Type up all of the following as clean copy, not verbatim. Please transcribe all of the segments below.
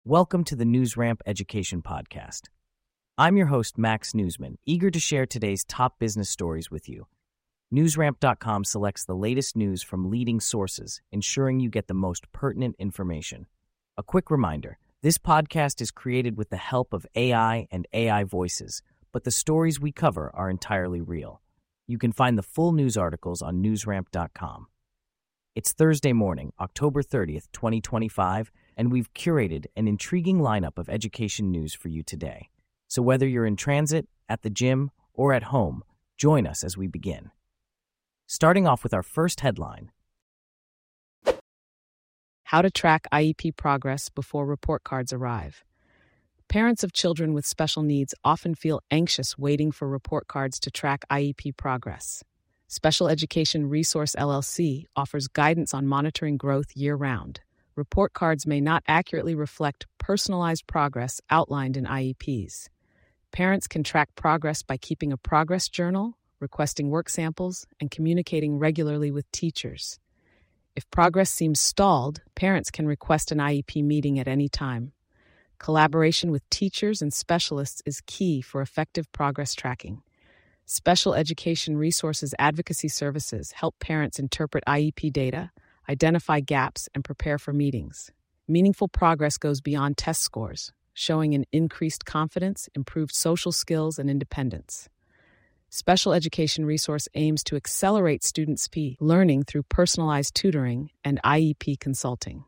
Welcome to the NewsRamp Education Podcast. I'm your host, Max Newsman, eager to share today's top business stories with you. NewsRamp.com selects the latest news from leading sources, ensuring you get the most pertinent information. A quick reminder, this podcast is created with the help of AI and AI voices, but the stories we cover are entirely real. You can find the full news articles on NewsRamp.com. It's Thursday morning, October 30th, 2025, and we've curated an intriguing lineup of education news for you today. So whether you're in transit, at the gym, or at home, join us as we begin. Starting off with our first headline. How to track IEP progress before report cards arrive. Parents of children with special needs often feel anxious waiting for report cards to track IEP progress. Special Education Resource LLC offers guidance on monitoring growth year-round. Report cards may not accurately reflect personalized progress outlined in IEPs. Parents can track progress by keeping a progress journal, requesting work samples, and communicating regularly with teachers. If progress seems stalled, parents can request an IEP meeting at any time. Collaboration with teachers and specialists is key for effective progress tracking. Special Education Resources Advocacy Services help parents interpret IEP data, identify gaps, and prepare for meetings. Meaningful progress goes beyond test scores, showing an increased confidence, improved social skills, and independence. Special Education Resource aims to accelerate students' learning through personalized tutoring and IEP consulting.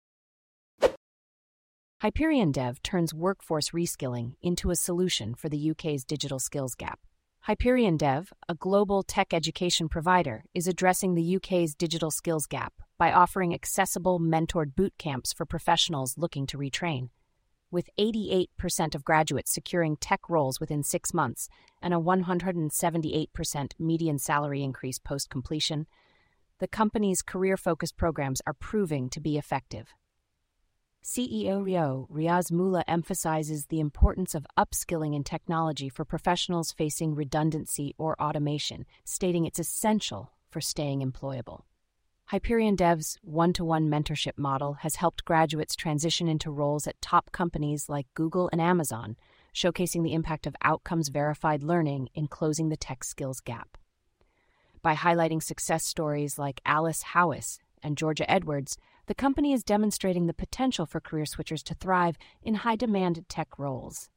Hyperion Dev turns workforce reskilling into a solution for the UK's digital skills gap. Hyperion Dev, a global tech education provider, is addressing the UK's digital skills gap by offering accessible, mentored boot camps for professionals looking to retrain. With 88% of graduates securing tech roles within 6 months and a 178% median salary increase post-completion, the company's career-focused programs are proving to be effective. CEO Riaz Mullah emphasizes the importance of upskilling in technology for professionals facing redundancy or automation, stating it's essential for staying employable. Hyperion Dev's one-to-one mentorship model has helped graduates transition into roles at top companies like Google and Amazon, showcasing the impact of outcomes-verified learning in closing the tech skills gap. By highlighting success stories like Alice Howes and Georgia Edwards, the company is demonstrating the potential for career switchers to thrive in high-demand tech roles.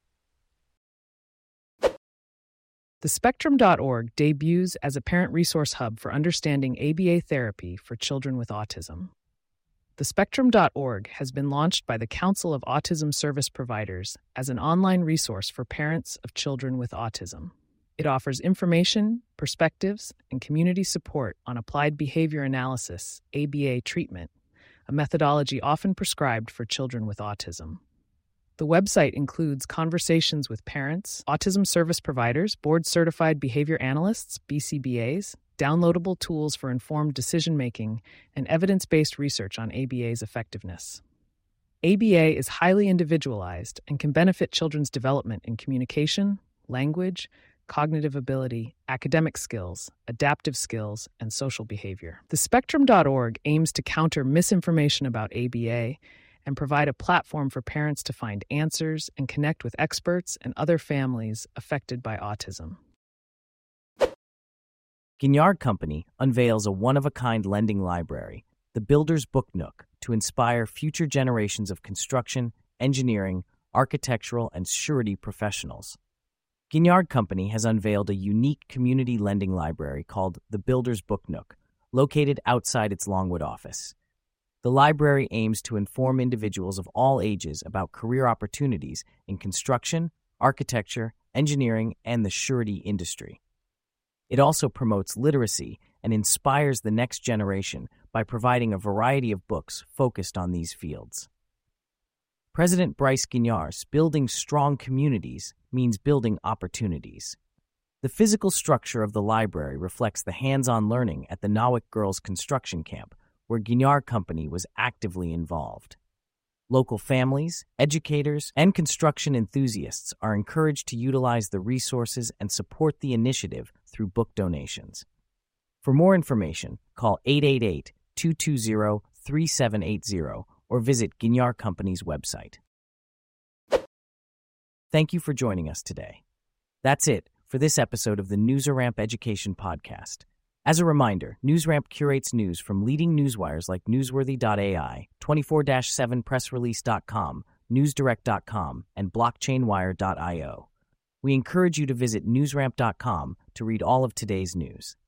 The Spectrum.org debuts as a parent resource hub for understanding ABA therapy for children with autism. The Spectrum.org has been launched by the Council of Autism Service Providers as an online resource for parents of children with autism. It offers information, perspectives, and community support on applied behavior analysis, ABA treatment, a methodology often prescribed for children with autism. The website includes conversations with parents, autism service providers, board-certified behavior analysts, BCBAs, downloadable tools for informed decision-making, and evidence-based research on ABA's effectiveness. ABA is highly individualized and can benefit children's development in communication, language, cognitive ability, academic skills, adaptive skills, and social behavior. The Spectrum.org aims to counter misinformation about ABA and provide a platform for parents to find answers and connect with experts and other families affected by autism. Gignard Company unveils a one-of-a-kind lending library, the Builder's Book Nook, to inspire future generations of construction, engineering, architectural, and surety professionals. Gignard Company has unveiled a unique community lending library called the Builder's Book Nook, located outside its Longwood office. The library aims to inform individuals of all ages about career opportunities in construction, architecture, engineering, and the surety industry. It also promotes literacy and inspires the next generation by providing a variety of books focused on these fields. President Bryce Gignard's building strong communities means building opportunities. The physical structure of the library reflects the hands-on learning at the Nawick Girls Construction Camp, where Gignard Company was actively involved. Local families, educators, and construction enthusiasts are encouraged to utilize the resources and support the initiative through book donations. For more information, call 888-220-3780 or visit Gignard Company's website. Thank you for joining us today. That's it for this episode of the NewsRamp Education Podcast. As a reminder, NewsRamp curates news from leading newswires like Newsworthy.ai, 24/7pressrelease.com, NewsDirect.com, and BlockchainWire.io. We encourage you to visit newsramp.com to read all of today's news.